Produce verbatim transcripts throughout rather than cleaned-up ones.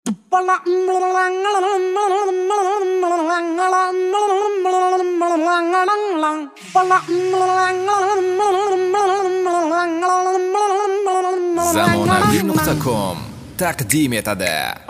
zamonaviy nuqta com taqdim etadi.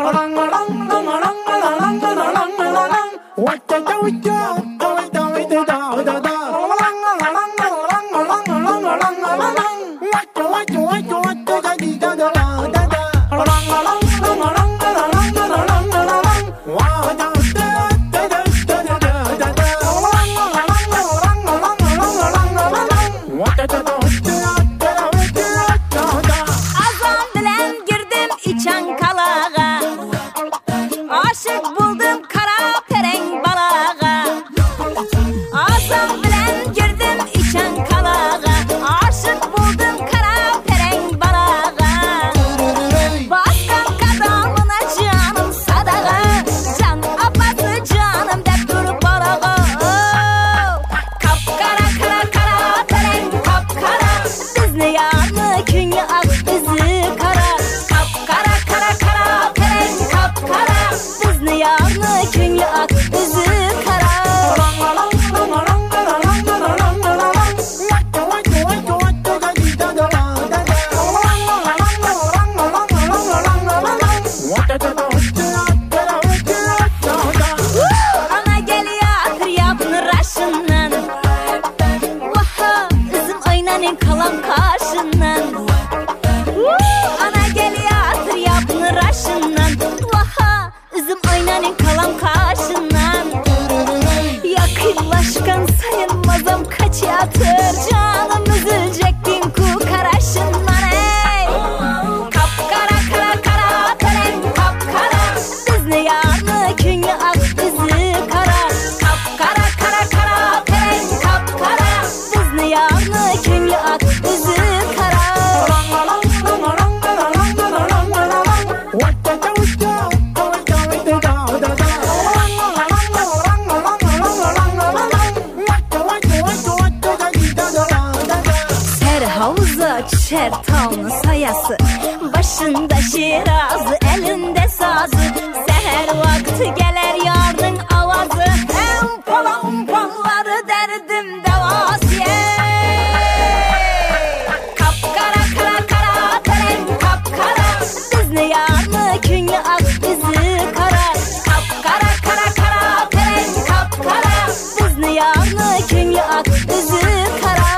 Çertanlı sayası, başında şirazı, elinde sazı. Seher vakti geler yarın avazı, en palan palları derdim devasiye. Kapkara kara kara teren kapkara, dizni yarlı künlü ak bizi kara. Kapkara kara kara teren kapkara, dizni yarlı künlü ak bizi kara.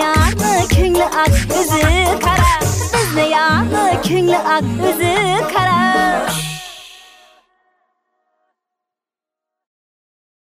Künlü ak yüzü kara.